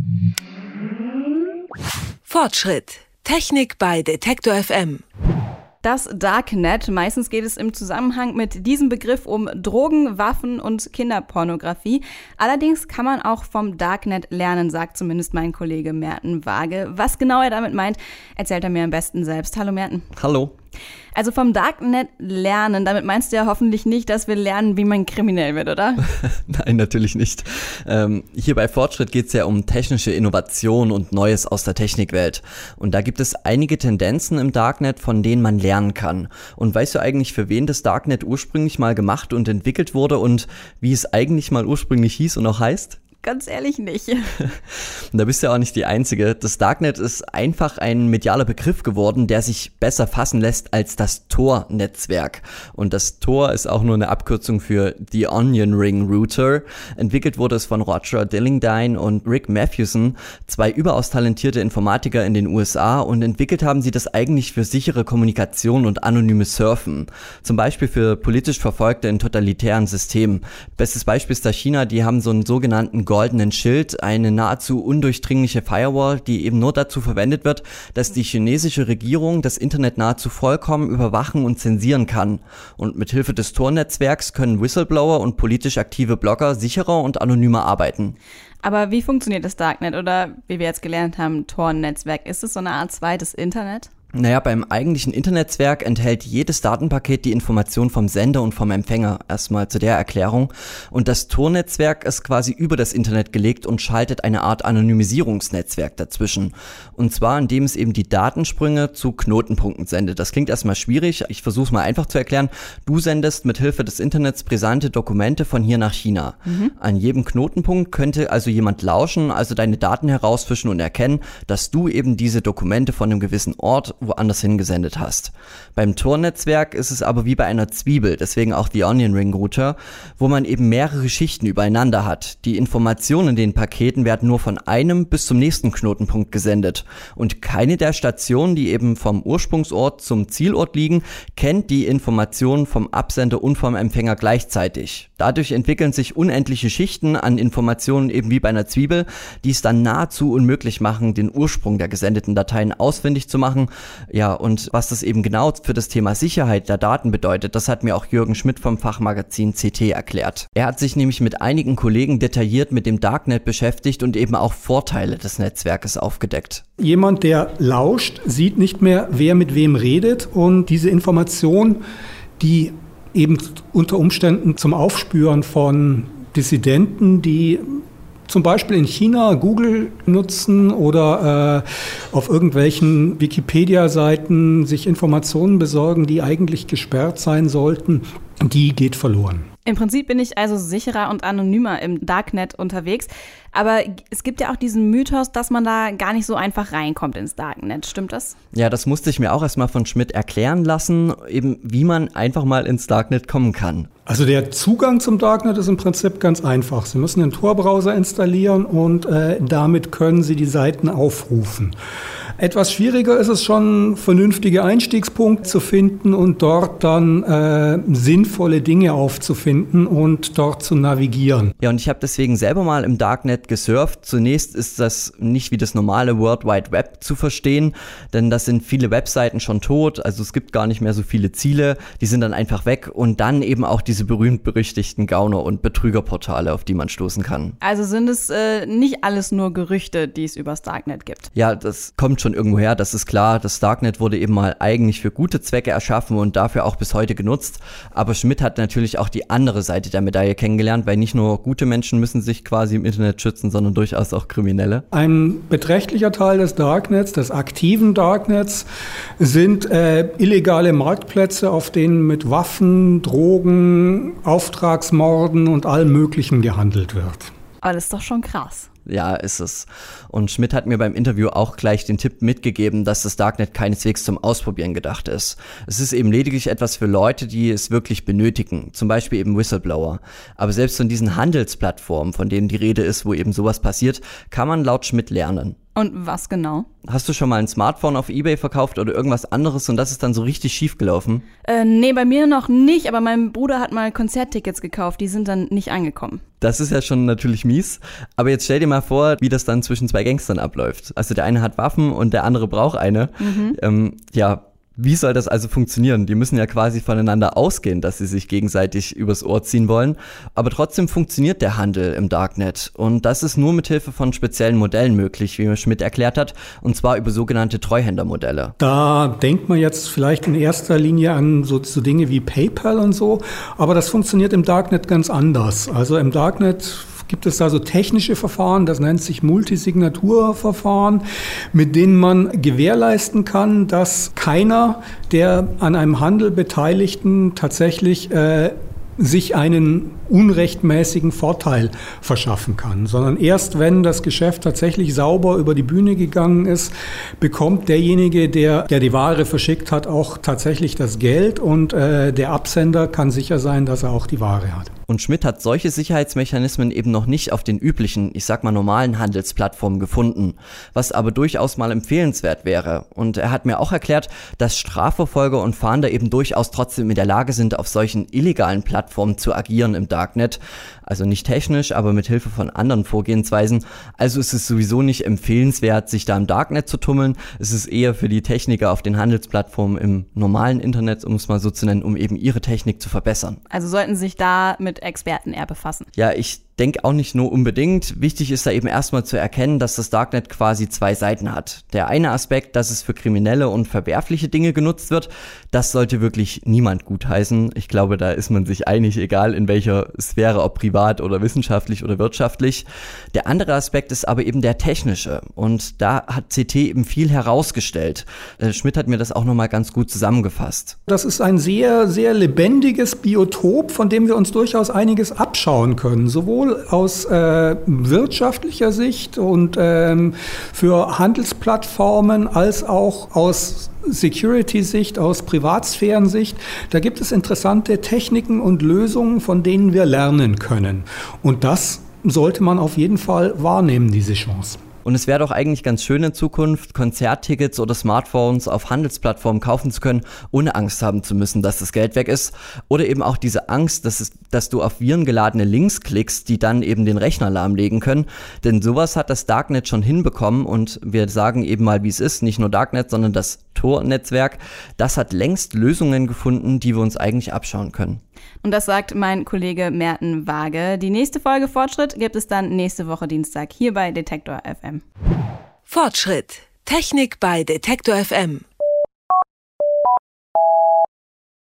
Fortschritt. Technik bei Detektor FM. Das Darknet, meistens geht es im Zusammenhang mit diesem Begriff um Drogen, Waffen und Kinderpornografie. Allerdings kann man auch vom Darknet lernen, sagt zumindest mein Kollege Merten Waage. Was genau er damit meint, erzählt er mir am besten selbst. Hallo Merten. Hallo. Also vom Darknet lernen, damit meinst du ja hoffentlich nicht, dass wir lernen, wie man kriminell wird, oder? Nein, natürlich nicht. Hier bei Fortschritt geht es ja um technische Innovation und Neues aus der Technikwelt. Und da gibt es einige Tendenzen im Darknet, von denen man lernen kann. Und weißt du eigentlich, für wen das Darknet ursprünglich mal gemacht und entwickelt wurde und wie es eigentlich mal ursprünglich hieß und auch heißt? Ganz ehrlich nicht. Da bist du ja auch nicht die Einzige. Das Darknet ist einfach ein medialer Begriff geworden, der sich besser fassen lässt als das Tor-Netzwerk. Und das Tor ist auch nur eine Abkürzung für The Onion Ring Router. Entwickelt wurde es von Roger Dillingdine und Rick Mathewson, zwei überaus talentierte Informatiker in den USA, und entwickelt haben sie das eigentlich für sichere Kommunikation und anonyme Surfen. Zum Beispiel für politisch Verfolgte in totalitären Systemen. Bestes Beispiel ist da China, die haben so einen sogenannten goldenen Schild, eine nahezu undurchdringliche Firewall, die eben nur dazu verwendet wird, dass die chinesische Regierung das Internet nahezu vollkommen überwachen und zensieren kann. Und mit Hilfe des Tor-Netzwerks können Whistleblower und politisch aktive Blogger sicherer und anonymer arbeiten. Aber wie funktioniert das Darknet oder, wie wir jetzt gelernt haben, Tor-Netzwerk? Ist es so eine Art zweites Internet? Naja, beim eigentlichen Internetnetzwerk enthält jedes Datenpaket die Information vom Sender und vom Empfänger. Erstmal zu der Erklärung. Und das Tor-Netzwerk ist quasi über das Internet gelegt und schaltet eine Art Anonymisierungsnetzwerk dazwischen. Und zwar, indem es eben die Datensprünge zu Knotenpunkten sendet. Das klingt erstmal schwierig. Ich versuche es mal einfach zu erklären. Du sendest mit Hilfe des Internets brisante Dokumente von hier nach China. An jedem Knotenpunkt könnte also jemand lauschen, also deine Daten herausfischen und erkennen, dass du eben diese Dokumente von einem gewissen Ort woanders hingesendet hast. Beim Tor-Netzwerk ist es aber wie bei einer Zwiebel, deswegen auch die Onion Ring Router, wo man eben mehrere Schichten übereinander hat. Die Informationen in den Paketen werden nur von einem bis zum nächsten Knotenpunkt gesendet. Und keine der Stationen, die eben vom Ursprungsort zum Zielort liegen, kennt die Informationen vom Absender und vom Empfänger gleichzeitig. Dadurch entwickeln sich unendliche Schichten an Informationen eben wie bei einer Zwiebel, die es dann nahezu unmöglich machen, den Ursprung der gesendeten Dateien ausfindig zu machen. Ja, und was das eben genau für das Thema Sicherheit der Daten bedeutet, das hat mir auch Jürgen Schmidt vom Fachmagazin CT erklärt. Er hat sich nämlich mit einigen Kollegen detailliert mit dem Darknet beschäftigt und eben auch Vorteile des Netzwerkes aufgedeckt. Jemand, der lauscht, sieht nicht mehr, wer mit wem redet, und diese Information, die eben unter Umständen zum Aufspüren von Dissidenten, die zum Beispiel in China Google nutzen oder auf irgendwelchen Wikipedia-Seiten sich Informationen besorgen, die eigentlich gesperrt sein sollten, die geht verloren. Im Prinzip bin ich also sicherer und anonymer im Darknet unterwegs. Aber es gibt ja auch diesen Mythos, dass man da gar nicht so einfach reinkommt ins Darknet. Stimmt das? Ja, das musste ich mir auch erstmal von Schmidt erklären lassen, eben wie man einfach mal ins Darknet kommen kann. Also der Zugang zum Darknet ist im Prinzip ganz einfach. Sie müssen den Tor-Browser installieren und damit können Sie die Seiten aufrufen. Etwas schwieriger ist es schon, vernünftige Einstiegspunkte zu finden und dort dann sinnvolle Dinge aufzufinden und dort zu navigieren. Ja, und ich habe deswegen selber mal im Darknet gesurft. Zunächst ist das nicht wie das normale World Wide Web zu verstehen, denn das sind viele Webseiten schon tot, also es gibt gar nicht mehr so viele Ziele, die sind dann einfach weg, und dann eben auch diese berühmt-berüchtigten Gauner- und Betrügerportale, auf die man stoßen kann. Also sind es nicht alles nur Gerüchte, die es übers Darknet gibt? Ja, das kommt schon irgendwo her, das ist klar. Das Darknet wurde eben mal eigentlich für gute Zwecke erschaffen und dafür auch bis heute genutzt. Aber Schmidt hat natürlich auch die andere Seite der Medaille kennengelernt, weil nicht nur gute Menschen müssen sich quasi im Internet schützen, sondern durchaus auch Kriminelle. Ein beträchtlicher Teil des Darknets, des aktiven Darknets, sind illegale Marktplätze, auf denen mit Waffen, Drogen, Auftragsmorden und allem Möglichen gehandelt wird. Aber das ist doch schon krass. Ja, ist es. Und Schmidt hat mir beim Interview auch gleich den Tipp mitgegeben, dass das Darknet keineswegs zum Ausprobieren gedacht ist. Es ist eben lediglich etwas für Leute, die es wirklich benötigen, zum Beispiel eben Whistleblower. Aber selbst von diesen Handelsplattformen, von denen die Rede ist, wo eben sowas passiert, kann man laut Schmidt lernen. Und was genau? Hast du schon mal ein Smartphone auf eBay verkauft oder irgendwas anderes und das ist dann so richtig schief gelaufen? Nee, bei mir noch nicht, aber mein Bruder hat mal Konzerttickets gekauft, die sind dann nicht angekommen. Das ist ja schon natürlich mies, aber jetzt stell dir mal vor, wie das dann zwischen zwei Gangstern abläuft. Also der eine hat Waffen und der andere braucht eine. Wie soll das also funktionieren? Die müssen ja quasi voneinander ausgehen, dass sie sich gegenseitig übers Ohr ziehen wollen. Aber trotzdem funktioniert der Handel im Darknet. Und das ist nur mit Hilfe von speziellen Modellen möglich, wie mir Schmidt erklärt hat. Und zwar über sogenannte Treuhändermodelle. Da denkt man jetzt vielleicht in erster Linie an so Dinge wie PayPal und so. Aber das funktioniert im Darknet ganz anders. Also im Darknet gibt es da so technische Verfahren, das nennt sich Multisignaturverfahren, mit denen man gewährleisten kann, dass keiner der an einem Handel Beteiligten tatsächlich sich einen unrechtmäßigen Vorteil verschaffen kann, sondern erst wenn das Geschäft tatsächlich sauber über die Bühne gegangen ist, bekommt derjenige, der die Ware verschickt hat, auch tatsächlich das Geld und der Absender kann sicher sein, dass er auch die Ware hat. Und Schmidt hat solche Sicherheitsmechanismen eben noch nicht auf den üblichen, ich sag mal normalen Handelsplattformen gefunden, was aber durchaus mal empfehlenswert wäre. Und er hat mir auch erklärt, dass Strafverfolger und Fahnder eben durchaus trotzdem in der Lage sind, auf solchen illegalen Plattformen zu agieren im Darknet. Also nicht technisch, aber mit Hilfe von anderen Vorgehensweisen. Also ist es sowieso nicht empfehlenswert, sich da im Darknet zu tummeln. Es ist eher für die Techniker auf den Handelsplattformen im normalen Internet, um es mal so zu nennen, um eben ihre Technik zu verbessern. Also sollten sich da mit Experten eher befassen. Ja, ich denke auch nicht nur unbedingt. Wichtig ist da eben erstmal zu erkennen, dass das Darknet quasi zwei Seiten hat. Der eine Aspekt, dass es für kriminelle und verwerfliche Dinge genutzt wird, das sollte wirklich niemand gutheißen. Ich glaube, da ist man sich einig, egal in welcher Sphäre, ob privat oder wissenschaftlich oder wirtschaftlich. Der andere Aspekt ist aber eben der technische und da hat CT eben viel herausgestellt. Schmidt hat mir das auch nochmal ganz gut zusammengefasst. Das ist ein sehr, sehr lebendiges Biotop, von dem wir uns durchaus einiges abschauen können, sowohl aus wirtschaftlicher Sicht und für Handelsplattformen als auch aus Security-Sicht, aus Privatsphären-Sicht. Da gibt es interessante Techniken und Lösungen, von denen wir lernen können. Und das sollte man auf jeden Fall wahrnehmen, diese Chance. Und es wäre doch eigentlich ganz schön in Zukunft, Konzerttickets oder Smartphones auf Handelsplattformen kaufen zu können, ohne Angst haben zu müssen, dass das Geld weg ist. Oder eben auch diese Angst, dass du auf virengeladene Links klickst, die dann eben den Rechner lahmlegen können. Denn sowas hat das Darknet schon hinbekommen und wir sagen eben mal, wie es ist. Nicht nur Darknet, sondern das Tor-Netzwerk. Das hat längst Lösungen gefunden, die wir uns eigentlich abschauen können. Und das sagt mein Kollege Merten Waage. Die nächste Folge Fortschritt gibt es dann nächste Woche Dienstag hier bei Detektor FM. Fortschritt. Technik bei Detektor FM.